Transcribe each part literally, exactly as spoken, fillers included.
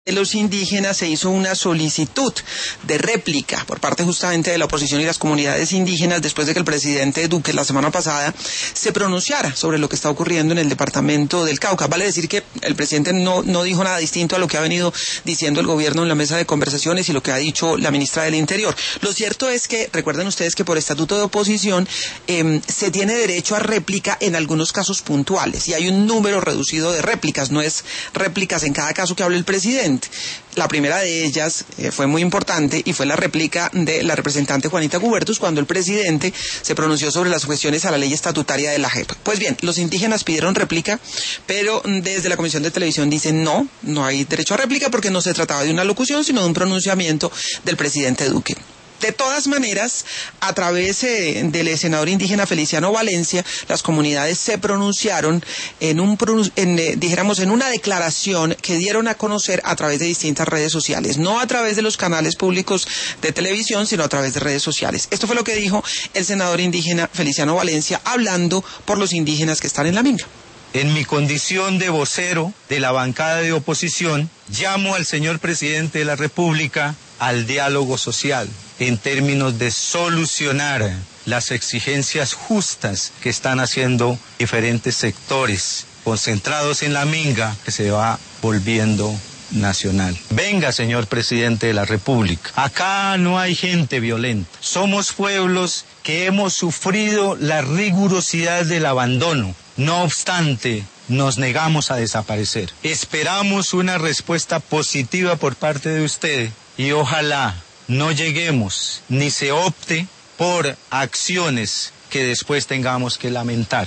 de los indígenas se hizo una solicitud de réplica por parte justamente de la oposición y las comunidades indígenas después de que el presidente Duque la semana pasada se pronunciara sobre lo que está ocurriendo en el departamento del Cauca. Vale decir que el presidente no, no dijo nada distinto a lo que ha venido diciendo el gobierno en la mesa de conversaciones y lo que ha dicho la ministra del Interior. Lo cierto es que, recuerden ustedes que por estatuto de oposición eh, se tiene derecho a réplica en algunos casos puntuales y hay un número reducido de réplicas, no es réplicas en cada caso que hable el presidente. La primera de ellas eh, fue muy importante y fue la réplica de la representante Juanita Gubertus cuando el presidente se pronunció sobre las cuestiones a la ley estatutaria de la J E P. Pues bien, los indígenas pidieron réplica, pero desde la Comisión de Televisión dicen no, no hay derecho a réplica porque no se trataba de una locución, sino de un pronunciamiento del presidente Duque. De todas maneras, a través eh, del senador indígena Feliciano Valencia, las comunidades se pronunciaron en un, en, eh, dijéramos, en una declaración que dieron a conocer a través de distintas redes sociales, no a través de los canales públicos de televisión, sino a través de redes sociales. Esto fue lo que dijo el senador indígena Feliciano Valencia, hablando por los indígenas que están en la minga. En mi condición de vocero de la bancada de oposición, llamo al señor presidente de la República al diálogo social en términos de solucionar las exigencias justas que están haciendo diferentes sectores concentrados en la minga que se va volviendo nacional. Venga, señor presidente de la República, acá no hay gente violenta, somos pueblos que hemos sufrido la rigurosidad del abandono, no obstante, nos negamos a desaparecer. Esperamos una respuesta positiva por parte de usted y ojalá no lleguemos ni se opte por acciones que después tengamos que lamentar.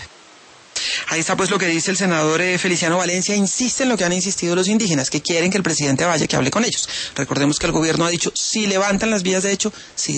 Ahí está pues lo que dice el senador eh, Feliciano Valencia, insiste en lo que han insistido los indígenas, que quieren que el presidente vaya, que hable con ellos. Recordemos que el gobierno ha dicho, si levantan las vías de hecho, si